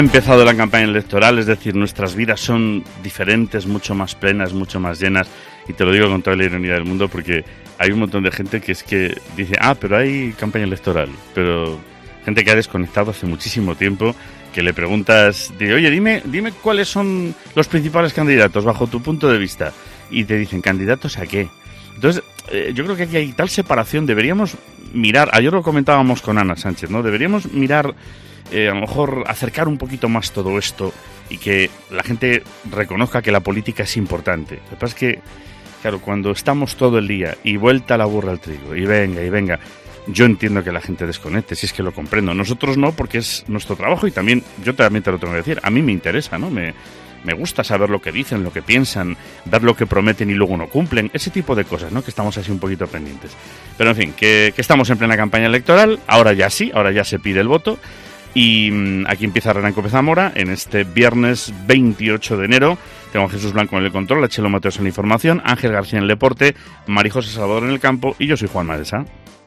Ha empezado la campaña electoral, es decir, nuestras vidas son diferentes, mucho más plenas, mucho más llenas, y te lo digo con toda la ironía del mundo porque hay un montón de gente que es que dice, pero hay campaña electoral, pero gente que ha desconectado hace muchísimo tiempo, que le preguntas, oye, dime cuáles son los principales candidatos bajo tu punto de vista, y te dicen, ¿candidatos a qué? Entonces, yo creo que aquí hay tal separación, deberíamos mirar, ayer lo comentábamos con Ana Sánchez, ¿no? Deberíamos mirar, a lo mejor acercar un poquito más todo esto y que la gente reconozca que la política es importante. Lo que pasa es que, claro, cuando estamos todo el día y vuelta la burra al trigo, y venga, yo entiendo que la gente desconecte, si es que lo comprendo. Nosotros no, porque es nuestro trabajo y también, yo también te lo tengo que decir, a mí me interesa, ¿no? Me gusta saber lo que dicen, lo que piensan, ver lo que prometen y luego no cumplen, ese tipo de cosas, ¿no? Que estamos así un poquito pendientes. Pero en fin, que estamos en plena campaña electoral, ahora ya se pide el voto. Y aquí empieza Hernán Gómez Zamora en este viernes 28 de enero. Tengo a Jesús Blanco en el control, a Chelo Mateos en la información, Ángel García en el deporte, María José Salvador en el campo y yo soy Juan Madesa.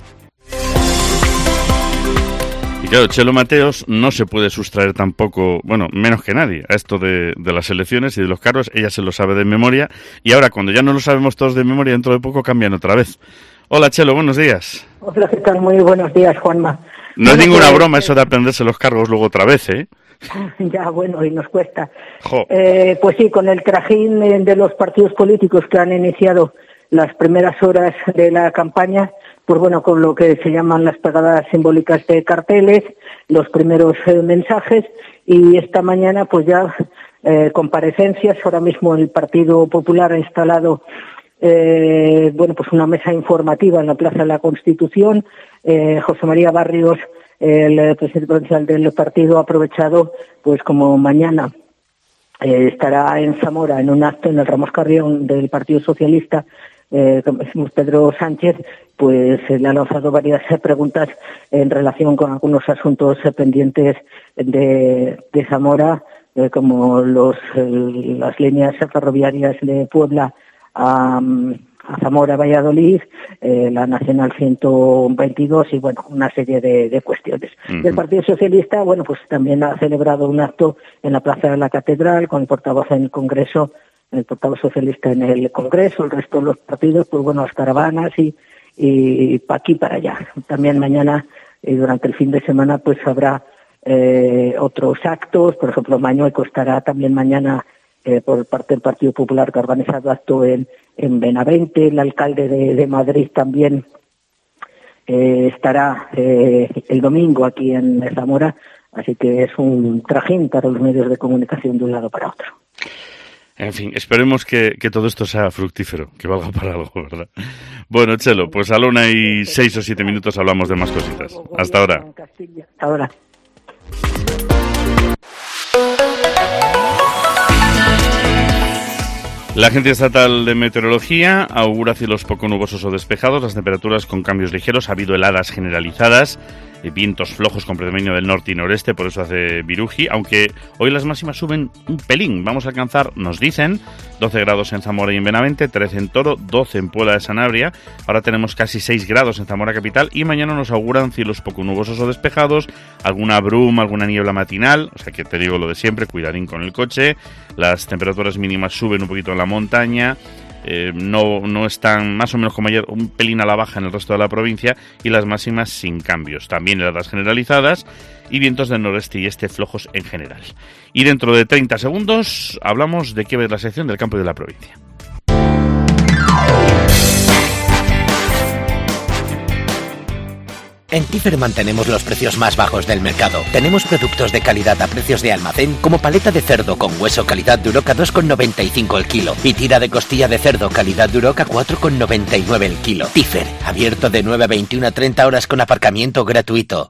Y claro, Chelo Mateos no se puede sustraer tampoco, bueno, menos que nadie, a esto de las elecciones y de los cargos. Ella se lo sabe de memoria y ahora cuando ya no lo sabemos todos de memoria, dentro de poco cambian otra vez. Hola Chelo, buenos días. Hola, ¿qué tal? Muy buenos días, Juanma. No es ninguna broma eso de aprenderse los cargos luego otra vez, ¿eh? Ya, bueno, y nos cuesta. Pues sí, con el trajín de los partidos políticos que han iniciado las primeras horas de la campaña, pues bueno, con lo que se llaman las pegadas simbólicas de carteles, los primeros mensajes, y esta mañana pues ya comparecencias. Ahora mismo el Partido Popular ha instalado pues una mesa informativa en la Plaza de la Constitución. José María Barrios, el presidente provincial del partido, ha aprovechado, pues como mañana estará en Zamora en un acto en el Ramos Carrión del Partido Socialista, Pedro Sánchez, pues le ha lanzado varias preguntas en relación con algunos asuntos pendientes de Zamora, como las líneas ferroviarias de Puebla a Zamora, Valladolid, la Nacional 122 y bueno, una serie de cuestiones. Uh-huh. El Partido Socialista, bueno, pues también ha celebrado un acto en la Plaza de la Catedral con el portavoz en el Congreso, el portavoz socialista en el Congreso, el resto de los partidos, pues bueno, las caravanas y para aquí para allá. También mañana y durante el fin de semana pues habrá otros actos, por ejemplo, Mañueco estará también mañana por parte del Partido Popular, que ha organizado acto en Benavente. El alcalde de Madrid también estará el domingo aquí en Zamora, así que es un trajín para los medios de comunicación de un lado para otro. En fin, esperemos que todo esto sea fructífero, que valga para algo, ¿verdad? Bueno, Chelo, pues a la 1:06 o 7 minutos hablamos de más cositas. Hasta ahora. Hasta ahora. La Agencia Estatal de Meteorología augura cielos poco nubosos o despejados, las temperaturas con cambios ligeros, ha habido heladas generalizadas, vientos flojos con predominio del norte y noreste, por eso hace viruji, aunque hoy las máximas suben un pelín. Vamos a alcanzar, nos dicen, 12 grados en Zamora y en Benavente, 13 en Toro, 12 en Puebla de Sanabria, ahora tenemos casi 6 grados en Zamora capital y mañana nos auguran cielos poco nubosos o despejados, alguna bruma, alguna niebla matinal, o sea que te digo lo de siempre, cuidadín con el coche, las temperaturas mínimas suben un poquito en la montaña, no están más o menos como ayer, un pelín a la baja en el resto de la provincia y las máximas sin cambios. También heladas generalizadas y vientos del noreste y este flojos en general. Y dentro de 30 segundos hablamos de qué va la sección del campo y de la provincia. En Tifer mantenemos los precios más bajos del mercado. Tenemos productos de calidad a precios de almacén, como paleta de cerdo con hueso calidad Duroc a 2,95 el kilo y tira de costilla de cerdo calidad Duroc a 4,99 el kilo. Tifer, abierto de 9 a 21 a 30 horas con aparcamiento gratuito.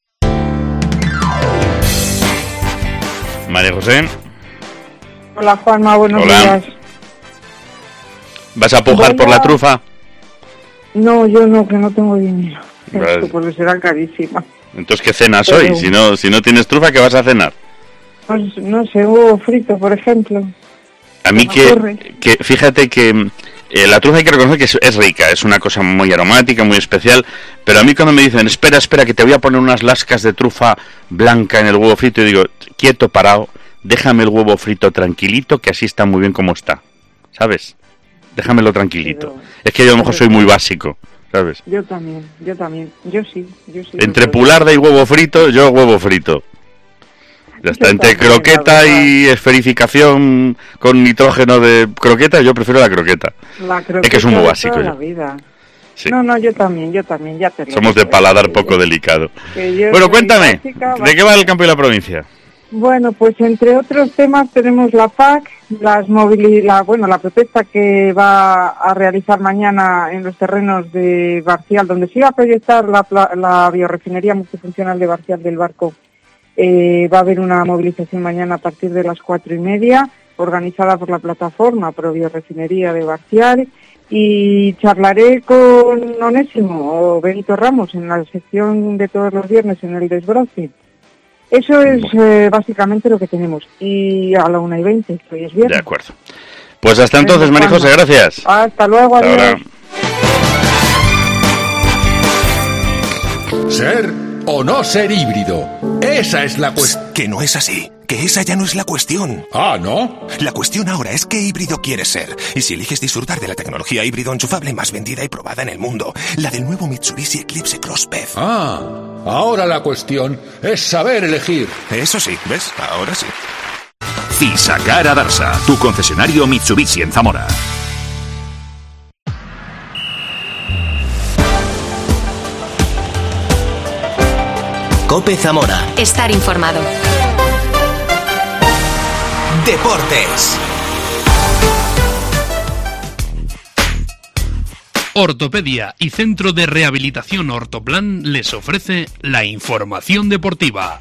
María José. Hola Juanma, buenos días. ¿Vas a pujar por la trufa? No, yo no, que no tengo dinero. Esto porque será carísima. Entonces, ¿qué cenas hoy? Si no tienes trufa, ¿qué vas a cenar? Pues no sé, huevo frito, por ejemplo. A mí que fíjate que La trufa hay que reconocer que es rica, es una cosa muy aromática, muy especial, pero a mí cuando me dicen, espera, que te voy a poner unas lascas de trufa blanca en el huevo frito, y digo, quieto, parado, déjame el huevo frito tranquilito, que así está muy bien como está, ¿sabes? Déjamelo tranquilito. Pero, es que yo a lo mejor soy muy básico, ¿sabes? Yo también, yo sí. Entre pularda y huevo frito, yo huevo frito. Ya está, entre croqueta y esferificación con nitrógeno de croqueta, yo prefiero la croqueta. Es que es muy básico. La vida. Sí. No, yo también, ya te lo Somos de paladar poco delicado. Bueno, cuéntame, ¿de qué va el campo y la provincia? Bueno, pues entre otros temas tenemos la PAC, la protesta que va a realizar mañana en los terrenos de Barcial, donde se iba a proyectar la biorefinería multifuncional de Barcial del Barco. Va a haber una movilización mañana a partir de las 4:30, organizada por la plataforma Pro Biorefinería de Barcial, y charlaré con Onésimo o Benito Ramos en la sección de todos los viernes en el Desbroce. Eso es básicamente lo que tenemos. Y a la 1:20, hoy es viernes. De acuerdo. Pues hasta entonces, María José, gracias. Hasta luego, adiós. Ahora. ¿Ser o no ser híbrido? Esa es la cuestión. Que no es así. Que esa ya no es la cuestión. Ah, ¿no? La cuestión ahora es qué híbrido quieres ser. Y si eliges disfrutar de la tecnología híbrido enchufable más vendida y probada en el mundo, la del nuevo Mitsubishi Eclipse Cross PHEV. Ah, ahora la cuestión es saber elegir. Eso sí, ¿ves? Ahora sí. Fisacar Adarsa, tu concesionario Mitsubishi en Zamora. COPE Zamora. Estar informado. Deportes. Ortopedia y Centro de Rehabilitación Ortoplan les ofrece la información deportiva.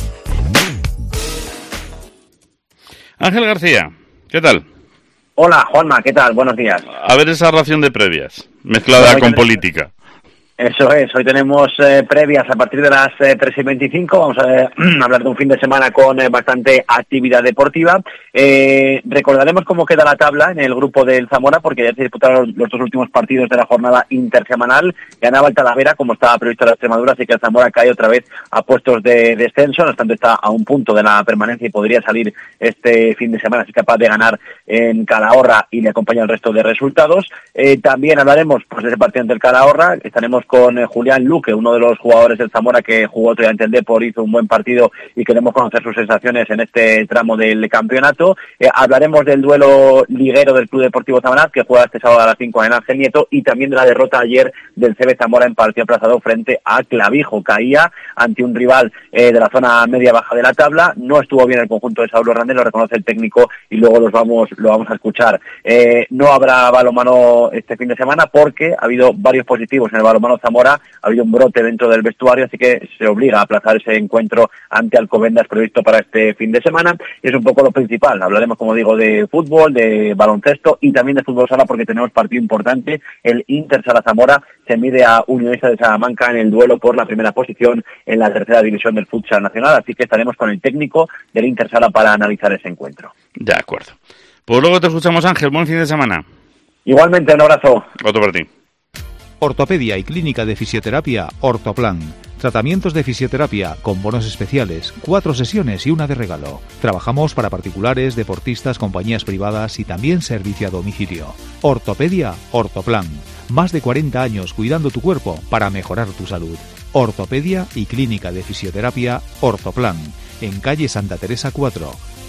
Ángel García, ¿qué tal? Hola, Juanma, ¿qué tal? Buenos días. A ver esa ración de previas, mezclada con política. Eso es, hoy tenemos previas a partir de las 3:25, vamos a hablar de un fin de semana con bastante actividad deportiva. Recordaremos cómo queda la tabla en el grupo del Zamora, porque ya se disputaron los dos últimos partidos de la jornada intersemanal. Ganaba el Talavera, como estaba previsto la Extremadura, así que el Zamora cae otra vez a puestos de descenso, no obstante está a un punto de la permanencia y podría salir este fin de semana si es capaz de ganar en Calahorra y le acompaña el resto de resultados. También hablaremos pues de ese partido ante el Calahorra, estaremos con Julián Luque, uno de los jugadores del Zamora que jugó otro día ante el Depor, hizo un buen partido y queremos conocer sus sensaciones en este tramo del campeonato. Hablaremos del duelo liguero del Club Deportivo Zamora, que juega este sábado a las 5 en Ángel Nieto, y también de la derrota ayer del CB Zamora en partido aplazado frente a Clavijo. Caía ante un rival de la zona media-baja de la tabla, no estuvo bien el conjunto de Saulo Hernández, lo reconoce el técnico y luego lo vamos a escuchar. No habrá balonmano este fin de semana porque ha habido varios positivos en el balonmano Zamora, ha habido un brote dentro del vestuario, así que se obliga a aplazar ese encuentro ante Alcobendas previsto para este fin de semana. Y es un poco lo principal. Hablaremos, como digo, de fútbol, de baloncesto y también de fútbol sala porque tenemos partido importante. El Inter Sala Zamora se mide a Unionista de Salamanca en el duelo por la primera posición en la tercera división del futsal nacional, así que estaremos con el técnico del Inter Sala para analizar ese encuentro. De acuerdo. Pues luego te escuchamos, Ángel. Buen fin de semana. Igualmente, un abrazo. Otro para ti. Ortopedia y Clínica de Fisioterapia Ortoplan. Tratamientos de fisioterapia con bonos especiales, 4 sesiones y una de regalo. Trabajamos para particulares, deportistas, compañías privadas y también servicio a domicilio. Ortopedia Ortoplan. Más de 40 años cuidando tu cuerpo para mejorar tu salud. Ortopedia y Clínica de Fisioterapia Ortoplan. En calle Santa Teresa 4,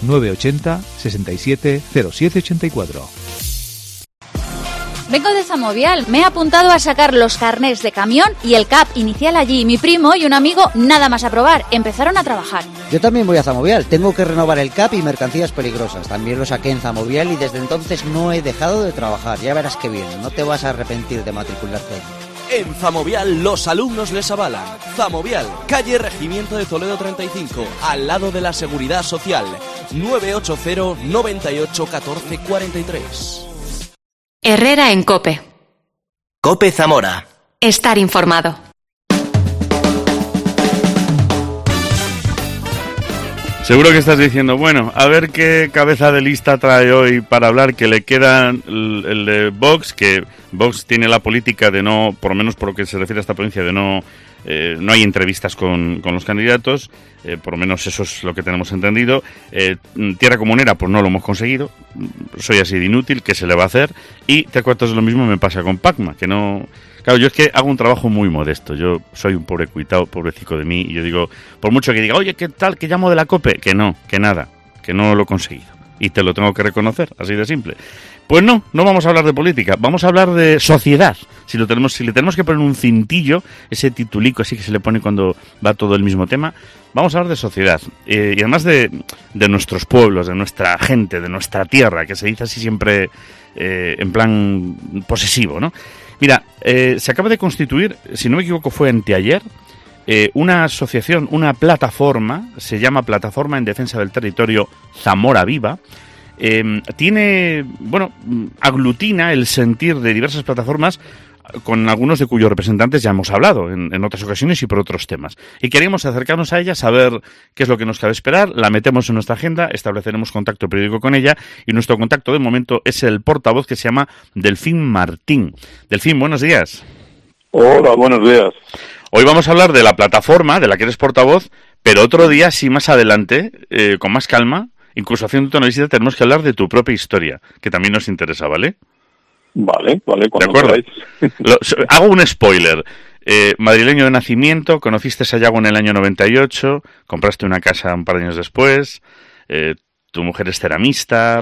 980 67 0784. Vengo de Zamovial, me he apuntado a sacar los carnés de camión y el CAP inicial allí. Mi primo y un amigo nada más aprobar, empezaron a trabajar. Yo también voy a Zamovial, tengo que renovar el CAP y mercancías peligrosas. También lo saqué en Zamovial y desde entonces no he dejado de trabajar. Ya verás qué bien, no te vas a arrepentir de matricularte. En Zamovial los alumnos les avalan. Zamovial, calle Regimiento de Toledo 35, al lado de la Seguridad Social. 980 98 14 43. Herrera en COPE. COPE Zamora. Estar informado. Seguro que estás diciendo, bueno, a ver qué cabeza de lista trae hoy para hablar, que le queda el de Vox, que Vox tiene la política de no, por lo menos por lo que se refiere a esta provincia, de no hay entrevistas con los candidatos, por lo menos eso es lo que tenemos entendido. Tierra Comunera, pues no lo hemos conseguido, soy así de inútil, ¿qué se le va a hacer? Y te cuento, lo mismo me pasa con Pacma, que no... Claro, yo es que hago un trabajo muy modesto, yo soy un pobre cuitado, pobrecico de mí, y yo digo, por mucho que diga, oye, ¿qué tal, que llamo de la COPE? Que no, que nada, que no lo he conseguido, y te lo tengo que reconocer, así de simple. Pues no vamos a hablar de política, vamos a hablar de sociedad. Si le tenemos que poner un cintillo, ese titulico así que se le pone cuando va todo el mismo tema, vamos a hablar de sociedad. Y además de nuestros pueblos, de nuestra gente, de nuestra tierra, que se dice así siempre en plan posesivo, ¿no? Mira, se acaba de constituir, si no me equivoco fue anteayer, una asociación, una plataforma, se llama Plataforma en Defensa del Territorio Zamora Viva. Aglutina el sentir de diversas plataformas, con algunos de cuyos representantes ya hemos hablado en otras ocasiones y por otros temas. Y queríamos acercarnos a ella, saber qué es lo que nos cabe esperar, la metemos en nuestra agenda, estableceremos contacto periódico con ella, y nuestro contacto de momento es el portavoz, que se llama Delfín Martín. Delfín, buenos días. Hola, buenos días. Hoy vamos a hablar de la plataforma de la que eres portavoz, pero otro día, sí, más adelante, con más calma, incluso haciendo una visita, tenemos que hablar de tu propia historia, que también nos interesa, ¿vale? Vale, ¿de acuerdo? Hago un spoiler. Madrileño de nacimiento, conociste Sayago en el año 98, compraste una casa un par de años después, tu mujer es ceramista,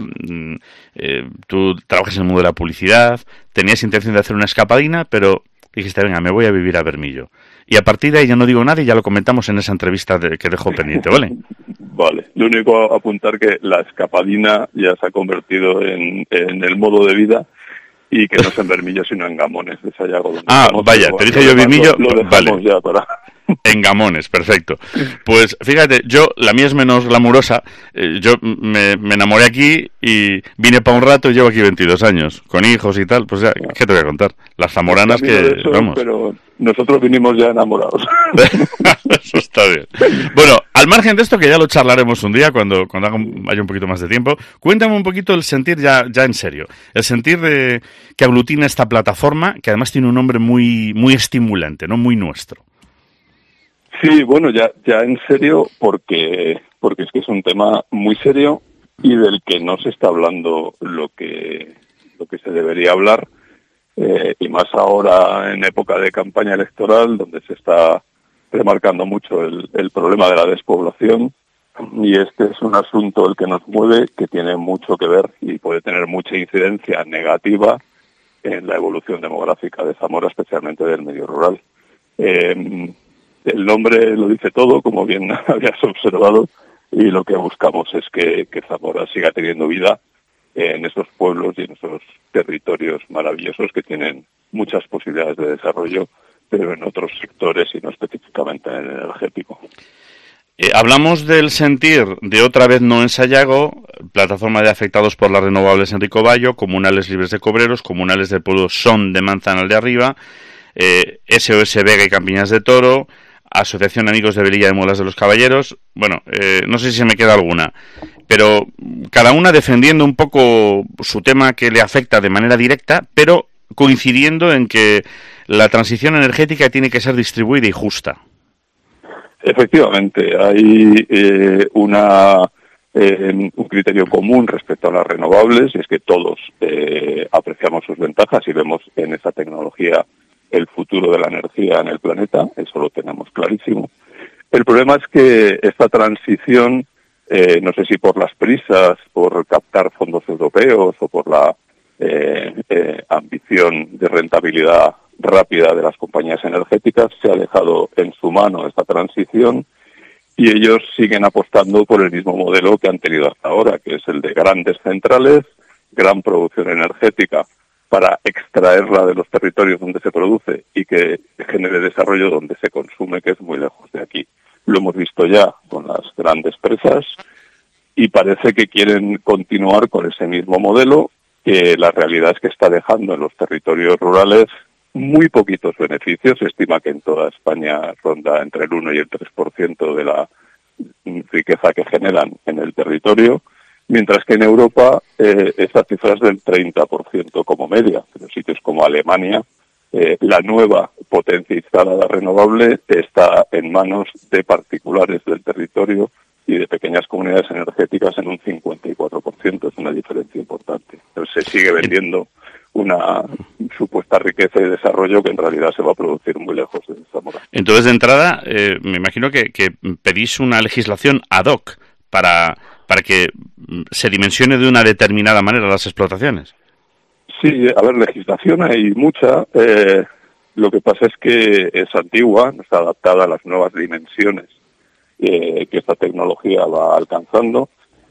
tú trabajas en el mundo de la publicidad, tenías intención de hacer una escapadina, pero dijiste, venga, me voy a vivir a Bermillo. Y a partir de ahí ya no digo nada y ya lo comentamos en esa entrevista que dejo pendiente, ¿vale? Vale, lo único a apuntar que la escapadina ya se ha convertido en el modo de vida, y que no es en Bermillo, sino en Gamones de Sayago. Vaya, te dije yo Bermillo, vale. Ya para... En Gamones, perfecto. Pues fíjate, la mía es menos glamurosa. Yo me enamoré aquí y vine para un rato y llevo aquí 22 años, con hijos y tal. Pues ya, ¿qué te voy a contar? Las zamoranas que, vamos. Pero nosotros vinimos ya enamorados. Eso está bien. Bueno, al margen de esto, que ya lo charlaremos un día cuando haya un poquito más de tiempo, cuéntame un poquito el sentir ya en serio. El sentir que aglutina esta plataforma, que además tiene un nombre muy, muy estimulante, ¿no? Muy nuestro. Sí, bueno, ya en serio, porque es que es un tema muy serio y del que no se está hablando lo que se debería hablar, y más ahora en época de campaña electoral, donde se está remarcando mucho el problema de la despoblación, y este es un asunto el que nos mueve, que tiene mucho que ver y puede tener mucha incidencia negativa en la evolución demográfica de Zamora, especialmente del medio rural. El nombre lo dice todo, como bien habías observado, y lo que buscamos es que Zamora siga teniendo vida en esos pueblos y en esos territorios maravillosos que tienen muchas posibilidades de desarrollo, pero en otros sectores y no específicamente en el energético. Hablamos del sentir de Otra Vez No en Sayago, plataforma de afectados por las renovables en Ricobayo, comunales libres de Cobreros, comunales del pueblo Son de Manzanal de Arriba, SOS Vega y Campiñas de Toro, Asociación Amigos de Velilla de Muelas de los Caballeros. Bueno, no sé si se me queda alguna, pero cada una defendiendo un poco su tema que le afecta de manera directa, pero coincidiendo en que la transición energética tiene que ser distribuida y justa. Efectivamente, hay un criterio común respecto a las renovables, y es que todos apreciamos sus ventajas y vemos en esa tecnología el futuro de la energía en el planeta, eso lo tenemos clarísimo. El problema es que esta transición, no sé si por las prisas, por captar fondos europeos o por la ambición de rentabilidad rápida de las compañías energéticas, se ha dejado en su mano esta transición y ellos siguen apostando por el mismo modelo que han tenido hasta ahora, que es el de grandes centrales, gran producción energética para extraerla de los territorios donde se produce y que genere desarrollo donde se consume, que es muy lejos de aquí. Lo hemos visto ya con las grandes presas y parece que quieren continuar con ese mismo modelo, que la realidad es que está dejando en los territorios rurales muy poquitos beneficios. Se estima que en toda España ronda entre el 1 y el 3% riqueza que generan en el territorio, mientras que en Europa esa cifra es del 30% como media. En sitios como Alemania, la nueva potencia instalada renovable está en manos de particulares del territorio y de pequeñas comunidades energéticas en un 54%. Es una diferencia importante. Entonces, se sigue vendiendo una supuesta riqueza y desarrollo que en realidad se va a producir muy lejos de Zamora. Entonces, de entrada, me imagino que pedís una legislación ad hoc para que se dimensione de una determinada manera las explotaciones. Sí, a ver, legislación hay mucha. Lo que pasa es que es antigua, no está adaptada a las nuevas dimensiones que esta tecnología va alcanzando.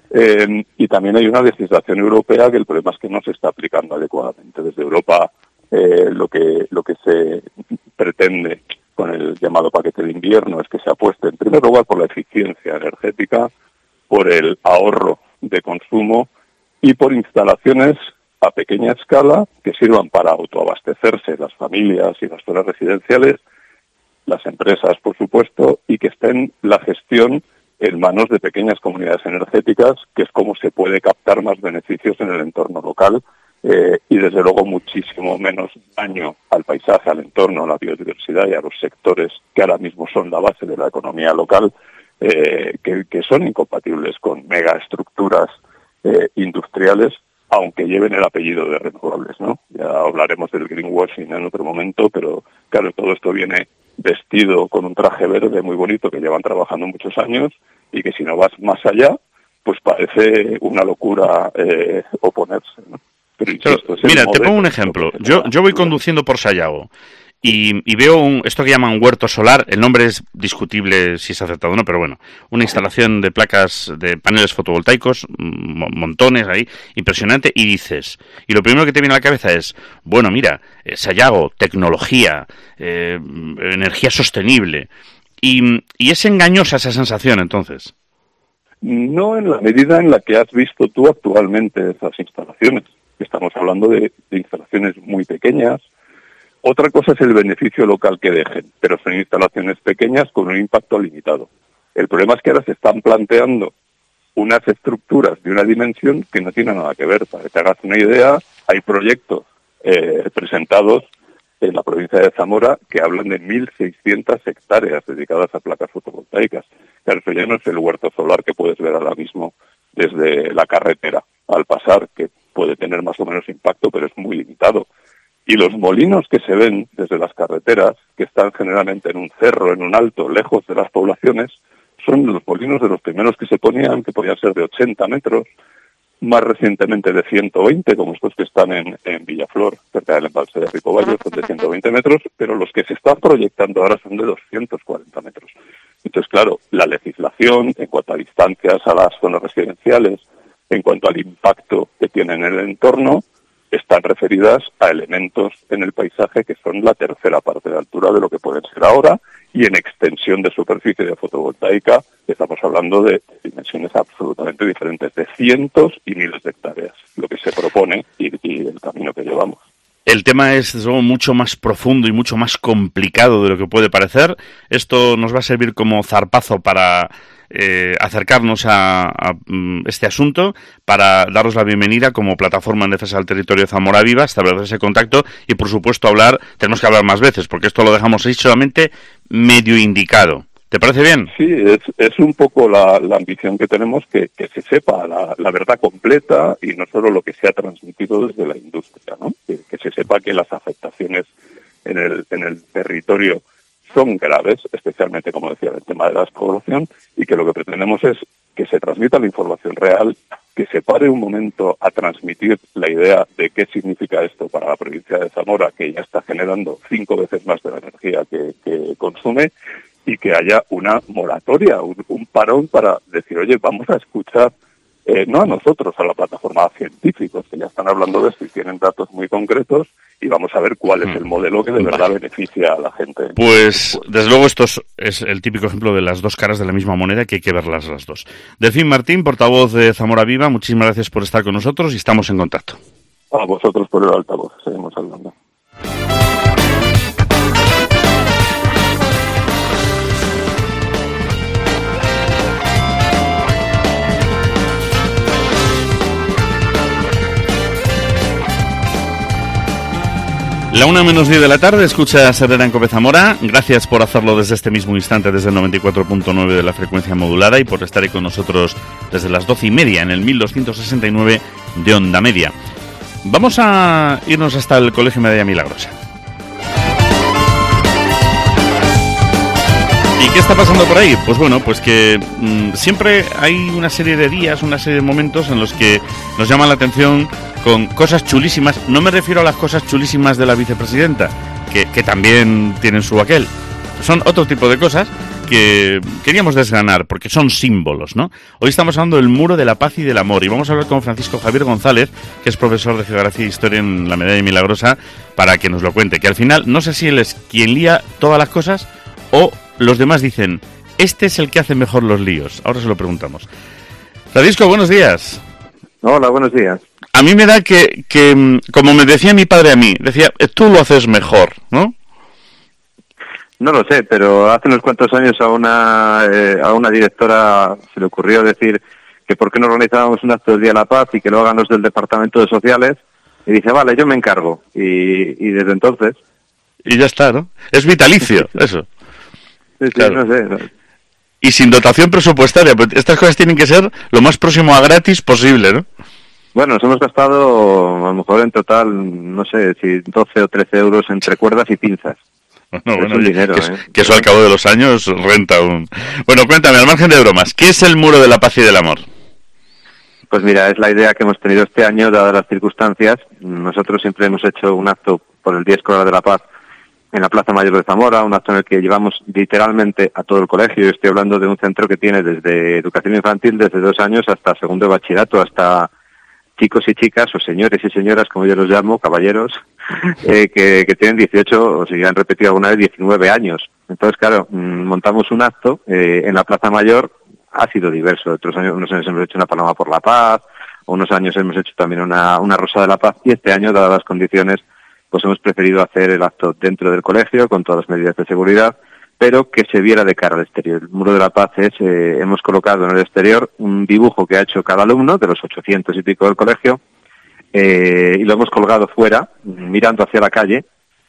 Y también hay una legislación europea que el problema es que no se está aplicando adecuadamente. Desde Europa lo que se pretende con el llamado paquete de invierno es que se apueste en primer lugar por la eficiencia energética, por el ahorro de consumo y por instalaciones a pequeña escala que sirvan para autoabastecerse las familias y las zonas residenciales, las empresas, por supuesto, y que estén la gestión en manos de pequeñas comunidades energéticas, que es como se puede captar más beneficios en el entorno local y, desde luego, muchísimo menos daño al paisaje, al entorno, a la biodiversidad y a los sectores que ahora mismo son la base de la economía local, que son incompatibles con megaestructuras industriales, aunque lleven el apellido de renovables, ¿no? Ya hablaremos del greenwashing en otro momento, pero claro, todo esto viene vestido con un traje verde muy bonito que llevan trabajando muchos años y que si no vas más allá, pues parece una locura oponerse, ¿no? Pero insisto, mira, te pongo un ejemplo. Yo voy conduciendo por Sayago y veo esto que llaman huerto solar. El nombre es discutible si es acertado o no, pero bueno, una instalación de placas de paneles fotovoltaicos, montones ahí, impresionante, y dices, y lo primero que te viene a la cabeza es, bueno, mira, Sayago, tecnología, energía sostenible, y es engañosa esa sensación, entonces. No en la medida en la que has visto tú actualmente esas instalaciones. Estamos hablando de instalaciones muy pequeñas. Otra cosa es el beneficio local que dejen, pero son instalaciones pequeñas con un impacto limitado. El problema es que ahora se están planteando unas estructuras de una dimensión que no tienen nada que ver. Para que te hagas una idea, hay proyectos presentados en la provincia de Zamora que hablan de 1.600 hectáreas dedicadas a placas fotovoltaicas. Claro, eso ya no es el huerto solar que puedes ver ahora mismo desde la carretera al pasar, que puede tener más o menos impacto, pero es muy limitado. Y los molinos que se ven desde las carreteras, que están generalmente en un cerro, en un alto, lejos de las poblaciones, son los molinos de los primeros que se ponían, que podían ser de 80 metros, más recientemente de 120, como estos que están en Villaflor, cerca del embalse de Ripovallo, son de 120 metros, pero los que se están proyectando ahora son de 240 metros. Entonces, claro, la legislación en cuanto a distancias a las zonas residenciales, en cuanto al impacto que tiene en el entorno, están referidas a elementos en el paisaje que son la tercera parte de altura de lo que pueden ser ahora, y en extensión de superficie de fotovoltaica estamos hablando de dimensiones absolutamente diferentes, de cientos y miles de hectáreas, lo que se propone y el camino que llevamos. El tema es, desde luego, mucho más profundo y mucho más complicado de lo que puede parecer. Esto nos va a servir como zarpazo para acercarnos a este asunto, para daros la bienvenida como plataforma en defensa del territorio de Zamora Viva, establecer ese contacto y, por supuesto, tenemos que hablar más veces, porque esto lo dejamos ahí solamente medio indicado. ¿Te parece bien? Sí, es un poco la ambición que tenemos, que se sepa la verdad completa y no solo lo que se ha transmitido desde la industria, ¿no? Que se sepa que las afectaciones en el territorio son graves, especialmente, como decía, el tema de la despoblación, y que lo que pretendemos es que se transmita la información real, que se pare un momento a transmitir la idea de qué significa esto para la provincia de Zamora, que ya está generando 5 veces más de la energía que consume, y que haya una moratoria, un parón para decir, oye, vamos a escuchar, no a nosotros, a la plataforma, a científicos que ya están hablando de esto y tienen datos muy concretos, y vamos a ver cuál es el modelo que de verdad beneficia a la gente. Pues, desde luego, esto es el típico ejemplo de las dos caras de la misma moneda, que hay que verlas las dos. Delfín Martín, portavoz de Zamora Viva, muchísimas gracias por estar con nosotros y estamos en contacto. A vosotros por el altavoz, seguimos hablando. La 1:10 de la tarde, escuchas Herrera en COPE Zamora. Gracias por hacerlo desde este mismo instante, desde el 94.9 de la frecuencia modulada, y por estar ahí con nosotros desde las 12:30 en el 1269 de Onda Media. Vamos a irnos hasta el Colegio Medalla Milagrosa. ¿Y qué está pasando por ahí? Pues bueno, pues que siempre hay una serie de días, una serie de momentos en los que nos llama la atención con cosas chulísimas. No me refiero a las cosas chulísimas de la vicepresidenta, que también tienen su aquel. Son otro tipo de cosas que queríamos desgranar, porque son símbolos, ¿no? Hoy estamos hablando del Muro de la Paz y del Amor, y vamos a hablar con Francisco Javier González, que es profesor de Geografía e Historia en la Medalla Milagrosa, para que nos lo cuente. Que al final, no sé si él es quien lía todas las cosas o los demás dicen, este es el que hace mejor los líos. Ahora se lo preguntamos. Francisco, buenos días. Hola, buenos días. A mí me da que como me decía mi padre a mí, decía, tú lo haces mejor, ¿no? No lo sé, pero hace unos cuantos años a una directora se le ocurrió decir que por qué no organizábamos un acto del Día de la Paz y que lo hagan los del Departamento de Sociales, y dice, vale, yo me encargo. Y desde entonces... Y ya está, ¿no? Es vitalicio, eso. Sí, claro. No sé. No. Y sin dotación presupuestaria, pues estas cosas tienen que ser lo más próximo a gratis posible, ¿no? Bueno, nos hemos gastado, a lo mejor en total, no sé, si 12 o 13 euros entre cuerdas y pinzas. Bueno, dinero, que eso al cabo de los años renta un... Bueno, cuéntame, al margen de bromas, ¿qué es el Muro de la Paz y del Amor? Pues mira, es la idea que hemos tenido este año, dadas las circunstancias. Nosotros siempre hemos hecho un acto por el Día Escolar de la Paz en la Plaza Mayor de Zamora, un acto en el que llevamos literalmente a todo el colegio. Yo estoy hablando de un centro que tiene desde educación infantil, desde 2 años hasta segundo de bachillerato, hasta chicos y chicas, o señores y señoras, como yo los llamo, caballeros, que tienen 18, o si han repetido alguna vez, 19 años. Entonces, claro, montamos un acto en la Plaza Mayor. Ha sido diverso. Otros años, unos años hemos hecho una paloma por la paz, unos años hemos hecho también una rosa de la paz, y este año, dadas las condiciones, pues hemos preferido hacer el acto dentro del colegio, con todas las medidas de seguridad, pero que se viera de cara al exterior. El Muro de la Paz es, hemos colocado en el exterior un dibujo que ha hecho cada alumno, de los 800 y pico del colegio, y lo hemos colgado fuera, mirando hacia la calle,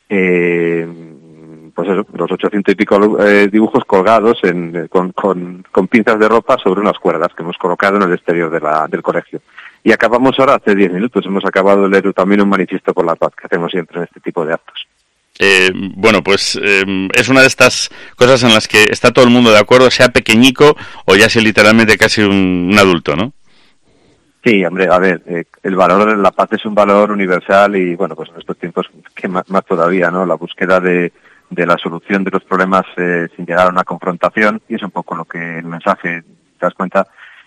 pues eso, los 800 y pico dibujos colgados con pinzas de ropa sobre unas cuerdas que hemos colocado en el exterior del colegio. Y acabamos ahora, hace 10 minutos, hemos acabado de leer también un manifiesto por la paz, que hacemos siempre en este tipo de actos. Bueno, pues es una de estas cosas en las que está todo el mundo de acuerdo, sea pequeñico o ya sea literalmente casi un adulto, ¿no? Sí, hombre, a ver, el valor de la paz es un valor universal y, bueno, pues en estos tiempos que más todavía, ¿no? La búsqueda de la solución de los problemas sin llegar a una confrontación, y es un poco lo que el mensaje, te das cuenta.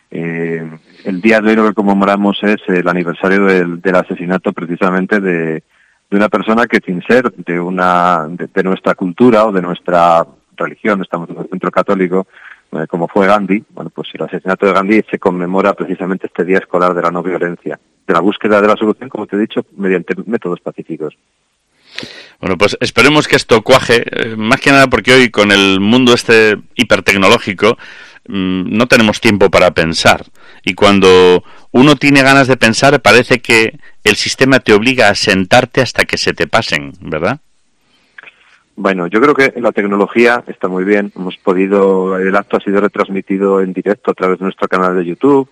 El día de hoy lo que conmemoramos es el aniversario del asesinato precisamente de una persona que, sin ser de nuestra cultura o de nuestra religión, estamos en el centro católico, como fue Gandhi. Bueno, pues el asesinato de Gandhi se conmemora precisamente este Día Escolar de la No Violencia, de la búsqueda de la solución, como te he dicho, mediante métodos pacíficos. Bueno, pues esperemos que esto cuaje, más que nada porque hoy con el mundo este hipertecnológico no tenemos tiempo para pensar, y cuando uno tiene ganas de pensar parece que el sistema te obliga a sentarte hasta que se te pasen, ¿verdad? Bueno, yo creo que la tecnología está muy bien. El acto ha sido retransmitido en directo a través de nuestro canal de YouTube.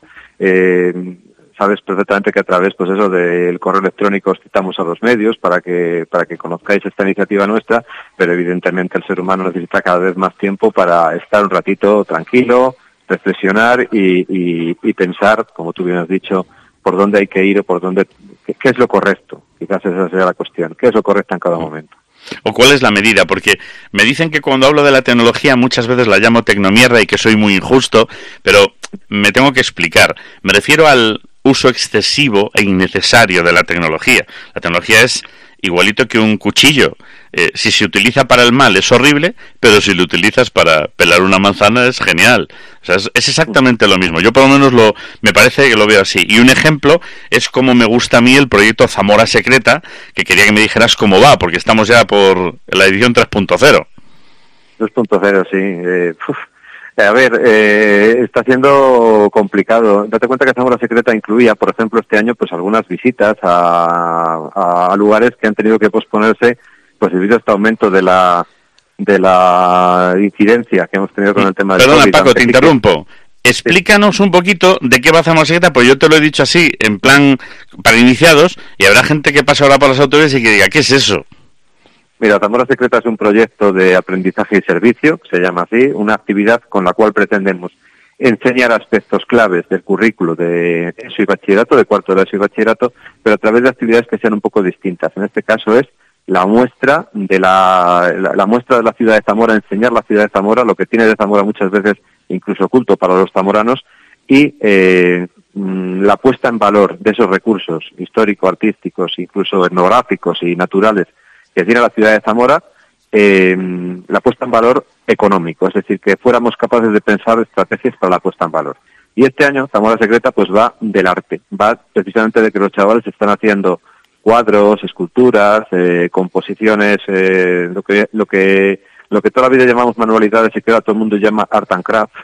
Sabes perfectamente que a través, pues eso, del correo electrónico os citamos a los medios para que conozcáis esta iniciativa nuestra, pero evidentemente el ser humano necesita cada vez más tiempo para estar un ratito tranquilo, reflexionar y pensar, como tú bien has dicho, por dónde hay que ir o qué es lo correcto. Quizás esa sea la cuestión, qué es lo correcto en cada momento. ¿O cuál es la medida? Porque me dicen que cuando hablo de la tecnología muchas veces la llamo tecnomierda y que soy muy injusto, pero me tengo que explicar. Me refiero al uso excesivo e innecesario de la tecnología. La tecnología es igualito que un cuchillo. Si se utiliza para el mal es horrible, pero si lo utilizas para pelar una manzana es genial. O sea, es exactamente lo mismo. Yo por lo menos me parece que lo veo así. Y un ejemplo es como me gusta a mí el proyecto Zamora Secreta, que quería que me dijeras cómo va, porque estamos ya por la edición 3.0. 2.0, sí. A ver, está siendo complicado. Date cuenta que Zamora Secreta incluía, por ejemplo, este año, pues algunas visitas a lugares que han tenido que posponerse, pues debido a este aumento de la incidencia que hemos tenido con el tema del COVID. Perdona, Paco, te interrumpo. Explícanos un poquito de qué va Zamora Secreta, pues yo te lo he dicho así, en plan para iniciados, y habrá gente que pase ahora por las autoridades y que diga, ¿qué es eso? Mira, Zamora Secreta es un proyecto de aprendizaje y servicio, se llama así, una actividad con la cual pretendemos enseñar aspectos claves del currículo de ESO y bachillerato, de cuarto de ESO y bachillerato, pero a través de actividades que sean un poco distintas. En este caso es la muestra de la muestra de la ciudad de Zamora, enseñar la ciudad de Zamora, lo que tiene de Zamora muchas veces incluso oculto para los zamoranos, y la puesta en valor de esos recursos histórico-artísticos, incluso etnográficos y naturales que tiene la ciudad de Zamora, la puesta en valor económico, es decir, que fuéramos capaces de pensar estrategias para la puesta en valor. Y este año Zamora Secreta pues va del arte, va precisamente de que los chavales están haciendo cuadros, esculturas, composiciones, lo que toda la vida llamamos manualidades y que ahora todo el mundo llama art and craft.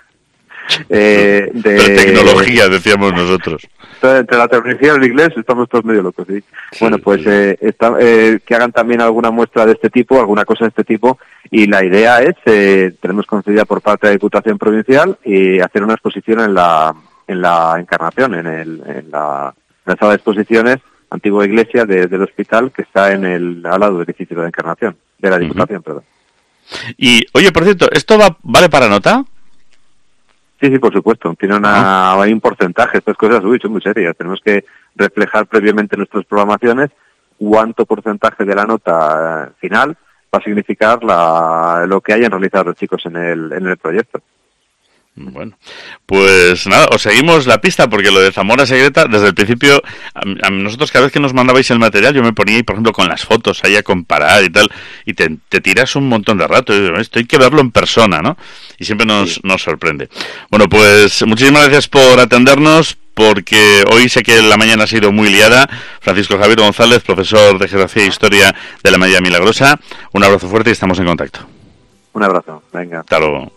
Pero tecnología, decíamos nosotros. Entre la tecnología y el inglés estamos todos medio locos, ¿sí? Bueno, pues que hagan también alguna muestra de este tipo, alguna cosa de este tipo, y la idea es, tenemos concedida por parte de la Diputación Provincial, y hacer una exposición en la Encarnación, en la sala de exposiciones, antigua iglesia del hospital, que está al lado del edificio de la Encarnación, de la Diputación, perdón. Y, oye, por cierto, ¿esto vale para nota? Sí, por supuesto. Tiene hay un porcentaje. Estas cosas son muy serias. Tenemos que reflejar previamente en nuestras programaciones cuánto porcentaje de la nota final va a significar lo que hayan realizado los chicos en el proyecto. Bueno, pues nada, os seguimos la pista, porque lo de Zamora Secreta, desde el principio, a nosotros cada vez que nos mandabais el material, yo me ponía ahí, por ejemplo, con las fotos ahí a comparar y tal, y te tiras un montón de rato, y esto hay que verlo en persona, ¿no? Y siempre nos sorprende. Bueno, pues muchísimas gracias por atendernos, porque hoy sé que la mañana ha sido muy liada. Francisco Javier González, profesor de Geografía e Historia de la María Milagrosa, un abrazo fuerte y estamos en contacto. Un abrazo, venga. Hasta luego.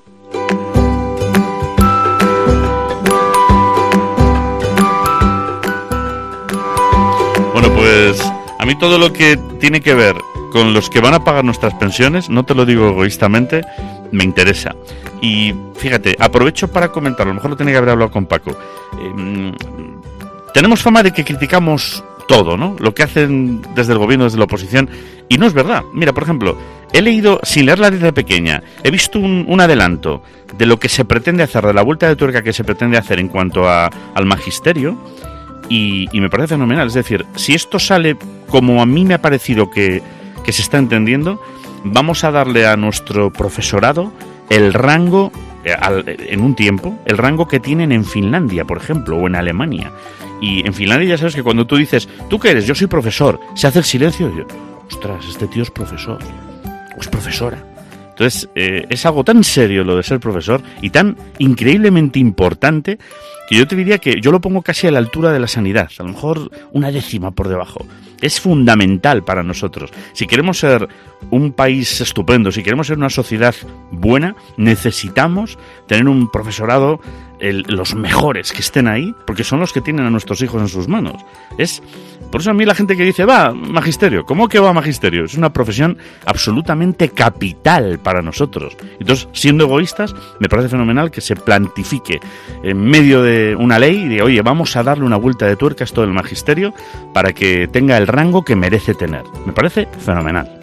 Bueno, pues a mí todo lo que tiene que ver con los que van a pagar nuestras pensiones, no te lo digo egoístamente, me interesa. Y fíjate, aprovecho para comentarlo, a lo mejor lo tenía que haber hablado con Paco. Tenemos fama de que criticamos todo, ¿no? Lo que hacen desde el gobierno, desde la oposición, y no es verdad. Mira, por ejemplo, he leído, sin leerla desde pequeña, he visto un adelanto de lo que se pretende hacer, de la vuelta de tuerca que se pretende hacer en cuanto al magisterio, y me parece fenomenal. Es decir, si esto sale como a mí me ha parecido que se está entendiendo, vamos a darle a nuestro profesorado el rango, en un tiempo, el rango que tienen en Finlandia, por ejemplo, o en Alemania. Y en Finlandia ya sabes que cuando tú dices, ¿tú qué eres? Yo soy profesor, se hace el silencio y yo, ostras, este tío es profesor, o es profesora. Entonces, es algo tan serio lo de ser profesor y tan increíblemente importante que yo te diría que yo lo pongo casi a la altura de la sanidad, a lo mejor una décima por debajo. Es fundamental para nosotros. Si queremos ser un país estupendo, si queremos ser una sociedad buena, necesitamos tener un profesorado, los mejores que estén ahí, porque son los que tienen a nuestros hijos en sus manos. Por eso a mí la gente que dice, va, magisterio, ¿cómo que va magisterio? Es una profesión absolutamente capital para nosotros. Entonces, siendo egoístas, me parece fenomenal que se plantifique en medio de una ley de, oye, vamos a darle una vuelta de tuerca a esto del magisterio para que tenga el rango que merece tener. Me parece fenomenal.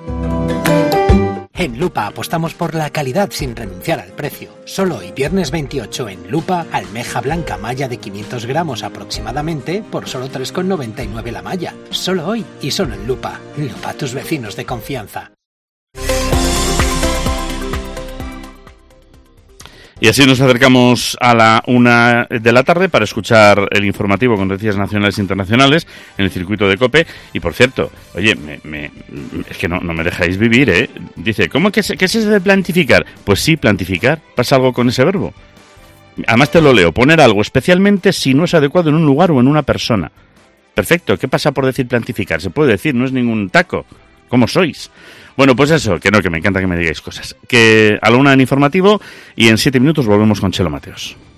En Lupa apostamos por la calidad sin renunciar al precio. Solo hoy, viernes 28, en Lupa, almeja blanca malla de 500 gramos aproximadamente por solo 3,99 la malla. Solo hoy y solo en Lupa. Lupa, tus vecinos de confianza. Y así nos acercamos a la 1 de la tarde para escuchar el informativo con noticias nacionales e internacionales en el circuito de COPE. Y por cierto, oye, es que no me dejáis vivir, ¿eh? Dice, ¿cómo que es eso de plantificar? Pues sí, plantificar. ¿Pasa algo con ese verbo? Además te lo leo, poner algo, especialmente si no es adecuado en un lugar o en una persona. Perfecto, ¿qué pasa por decir plantificar? Se puede decir, no es ningún taco. ¿Cómo sois? Bueno, pues eso, que me encanta que me digáis cosas. Que a la 1 en informativo y en 7 minutos volvemos con Chelo Mateos.